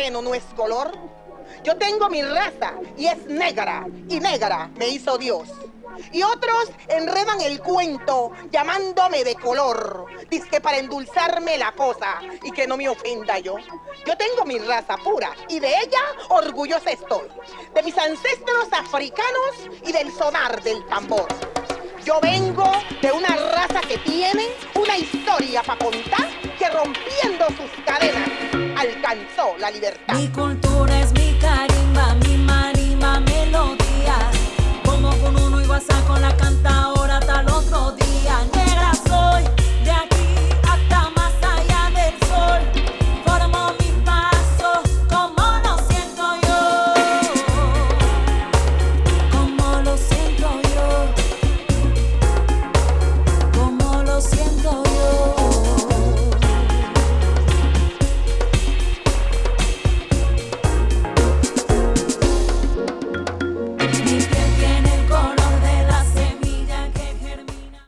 moreno no es color. Yo tengo mi raza y es negra, y negra me hizo Dios. Y otros enredan el cuento llamándome de color, dizque para endulzarme la cosa y que no me ofenda yo. Yo tengo mi raza pura y de ella orgullosa estoy, de mis ancestros africanos y del sonar del tambor. Yo vengo de una raza que tiene una historia para contar, que rompiendo sus cadenas alcanzó la libertad. Mi cultura es mi carimba, mi